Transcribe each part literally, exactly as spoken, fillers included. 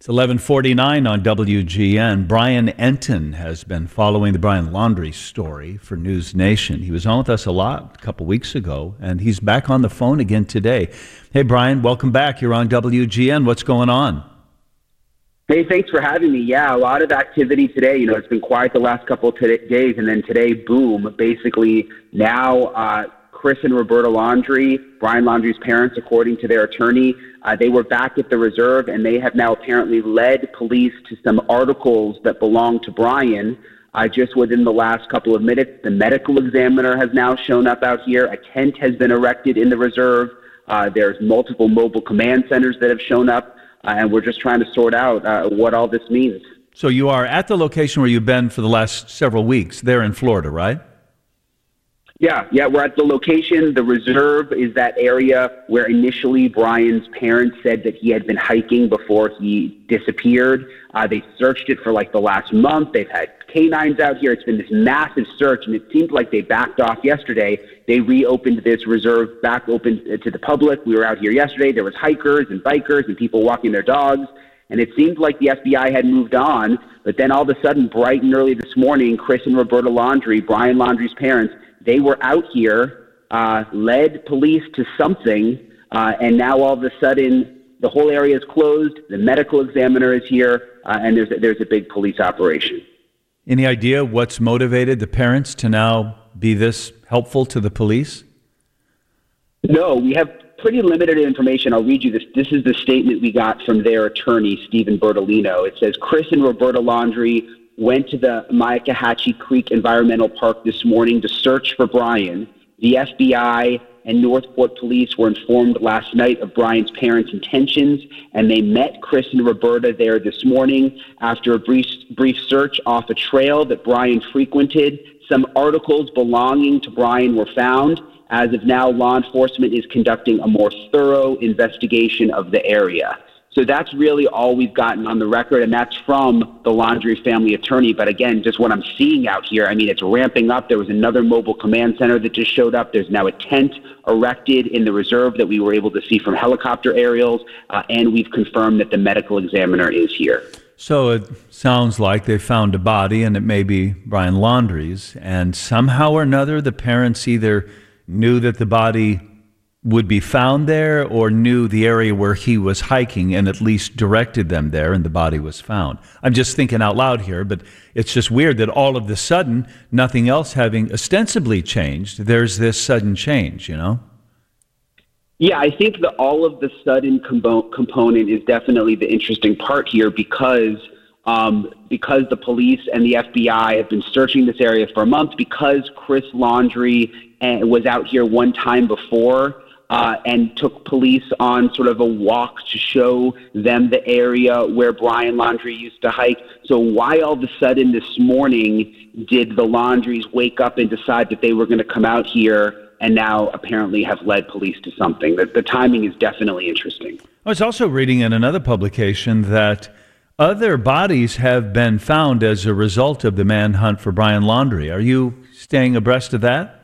It's eleven forty-nine on W G N. Brian Entin has been following the Brian Laundrie story for News Nation. He was on with us a lot a couple weeks ago, and he's back on the phone again today. Hey, Brian, welcome back. You're on W G N. What's going on? Hey, thanks for having me. Yeah, a lot of activity today. You know, it's been quiet the last couple of t- days, and then today, boom, basically now uh, Chris and Roberta Laundrie, Brian Laundrie's parents, according to their attorney, uh, they were back at the reserve, and they have now apparently led police to some articles that belong to Brian. Uh, just within the last couple of minutes, the medical examiner has now shown up out here. A tent has been erected in the reserve. Uh, there's multiple mobile command centers that have shown up, uh, and we're just trying to sort out uh, what all this means. So you are at the location where you've been for the last several weeks, there in Florida, right? Yeah, yeah, we're at the location. The reserve is that area where initially Brian's parents said that he had been hiking before he disappeared. Uh, they searched it for like the last month. They've had canines out here. It's been this massive search, and it seemed like they backed off yesterday. They reopened this reserve back open to the public. We were out here yesterday. There was hikers and bikers and people walking their dogs, and it seemed like the F B I had moved on. But then all of a sudden, bright and early this morning, Chris and Roberta Laundrie, Brian Laundrie's parents, they were out here, uh, led police to something, uh, and now all of a sudden the whole area is closed. The medical examiner is here, uh, and there's a, there's a big police operation. Any idea what's motivated the parents to now be this helpful to the police? No, we have pretty limited information. I'll read you this. This is the statement we got from their attorney, Stephen Bertolino. It says, Chris and Roberta Laundrie went to the Myakkahatchee Creek Environmental Park this morning to search for Brian. The F B I and Northport Police were informed last night of Brian's parents' intentions, and they met Chris and Roberta there this morning. After a brief, brief search off a trail that Brian frequented, some articles belonging to Brian were found. As of now, law enforcement is conducting a more thorough investigation of the area. So that's really all we've gotten on the record, and that's from the Laundrie family attorney. But again, just what I'm seeing out here, I mean, it's ramping up. There was another mobile command center that just showed up. There's now a tent erected in the reserve that we were able to see from helicopter aerials, uh, and we've confirmed that the medical examiner is here. So it sounds like they found a body, and it may be Brian Laundrie's, and somehow or another the parents either knew that the body would be found there or knew the area where he was hiking and at least directed them there, and the body was found. I'm just thinking out loud here, but it's just weird that all of the sudden, nothing else having ostensibly changed, there's this sudden change, you know? Yeah, I think the all of the sudden combo- component is definitely the interesting part here because um, because the police and the F B I have been searching this area for a month, because Chris Laundrie uh, was out here one time before, Uh, and took police on sort of a walk to show them the area where Brian Laundrie used to hike. So why all of a sudden this morning did the Laundries wake up and decide that they were going to come out here and now apparently have led police to something? The, the timing is definitely interesting. I was also reading in another publication that other bodies have been found as a result of the manhunt for Brian Laundrie. Are you staying abreast of that?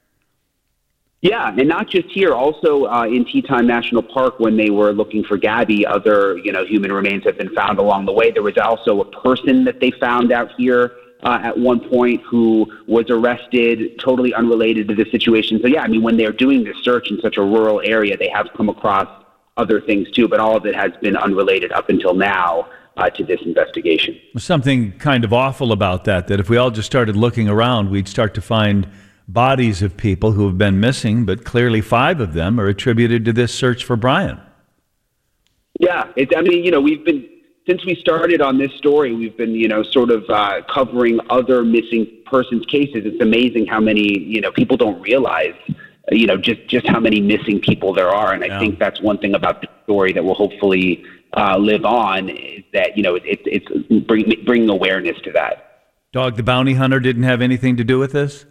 Yeah, and not just here, also uh, in Teton National Park when they were looking for Gabby, other, you know, human remains have been found along the way. There was also a person that they found out here uh, at one point who was arrested, totally unrelated to the situation. So, yeah, I mean, when they're doing this search in such a rural area, they have come across other things too, but all of it has been unrelated up until now uh, to this investigation. Something kind of awful about that, that if we all just started looking around, we'd start to find bodies of people who have been missing, but clearly five of them are attributed to this search for Brian. Yeah, it, I mean, you know, we've been, since we started on this story, we've been, you know, sort of uh, covering other missing persons cases. It's amazing how many, you know, people don't realize, you know, just, just how many missing people there are. And I yeah. think that's one thing about the story that will hopefully uh, live on, is that, you know, it, it, it's bring, bringing awareness to that. Dog the Bounty Hunter didn't have anything to do with this?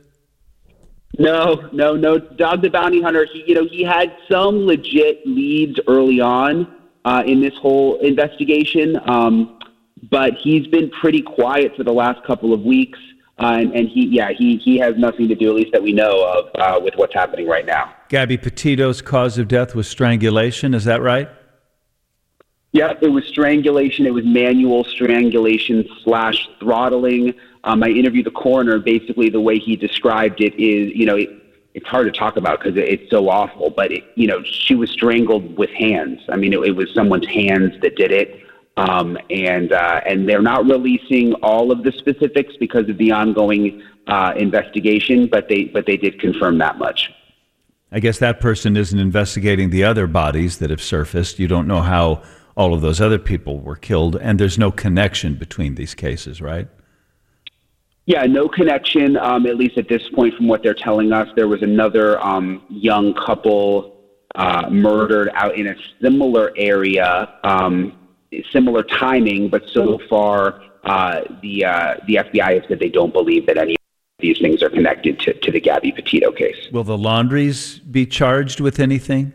No, no, no. Dog the Bounty Hunter, he, you know, he had some legit leads early on uh, in this whole investigation, um, but he's been pretty quiet for the last couple of weeks, uh, and, and he, yeah, he, he has nothing to do, at least that we know of, uh, with what's happening right now. Gabby Petito's cause of death was strangulation, is that right? Yeah, it was strangulation. It was manual strangulation slash throttling. Um, I interviewed the coroner. Basically, the way he described it is, you know, it, it's hard to talk about because it, it's so awful. But it, you know, she was strangled with hands. I mean, it, it was someone's hands that did it. Um, and uh, and they're not releasing all of the specifics because of the ongoing uh, investigation. But they but they did confirm that much. I guess that person isn't investigating the other bodies that have surfaced. You don't know how all of those other people were killed, and there's no connection between these cases, right? Yeah, no connection, um, at least at this point from what they're telling us. There was another um, young couple uh, murdered out in a similar area, um, similar timing, but so far uh, the uh, the F B I has said they don't believe that any of these things are connected to, to the Gabby Petito case. Will the Laundries be charged with anything?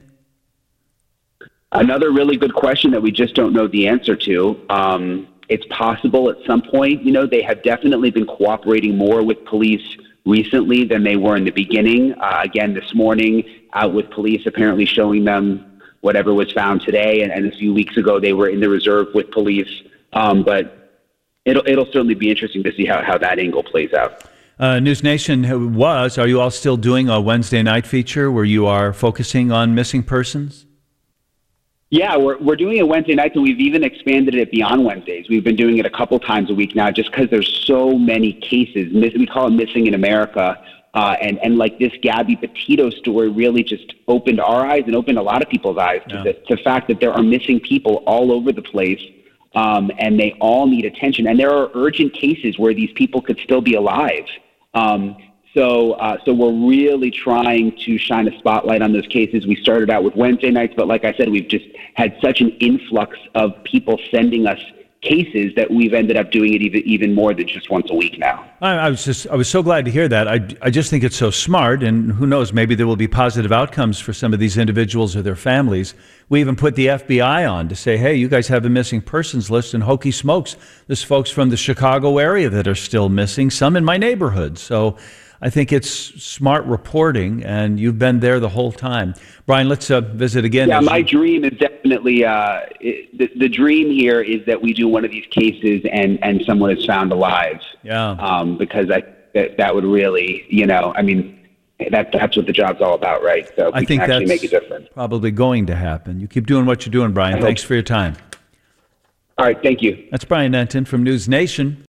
Another really good question that we just don't know the answer to. Um, it's possible at some point. You know, they have definitely been cooperating more with police recently than they were in the beginning. Uh, again, this morning, out with police, apparently showing them whatever was found today. And, and a few weeks ago, they were in the reserve with police. Um, but it'll it'll certainly be interesting to see how, how that angle plays out. Uh, News Nation was, are you all still doing a Wednesday night feature where you are focusing on missing persons? Yeah, we're we're doing it Wednesday nights, and we've even expanded it beyond Wednesdays. We've been doing it a couple times a week now, just because there's so many cases. We call it Missing in America, uh, and and like this Gabby Petito story really just opened our eyes and opened a lot of people's eyes yeah. to the, to the fact that there are missing people all over the place, um, and they all need attention. And there are urgent cases where these people could still be alive. Um, So, uh, so we're really trying to shine a spotlight on those cases. We started out with Wednesday nights, but like I said, we've just had such an influx of people sending us cases that we've ended up doing it even even more than just once a week now. I, I was just I was so glad to hear that. I I just think it's so smart, and who knows, maybe there will be positive outcomes for some of these individuals or their families. We even put the F B I on to say, hey, you guys have a missing persons list, and hokey smokes, there's folks from the Chicago area that are still missing, some in my neighborhood. So I think it's smart reporting, and you've been there the whole time. Brian, let's uh, visit again. Yeah, my you... dream is definitely, uh, it, the, the dream here is that we do one of these cases and, and someone is found alive. Yeah. Um, because I, that, that would really, you know, I mean, that that's what the job's all about, right? So we I think can actually that's make a difference. Probably going to happen. You keep doing what you're doing, Brian. Thanks for your time. All right, thank you. That's Brian Denton from News Nation.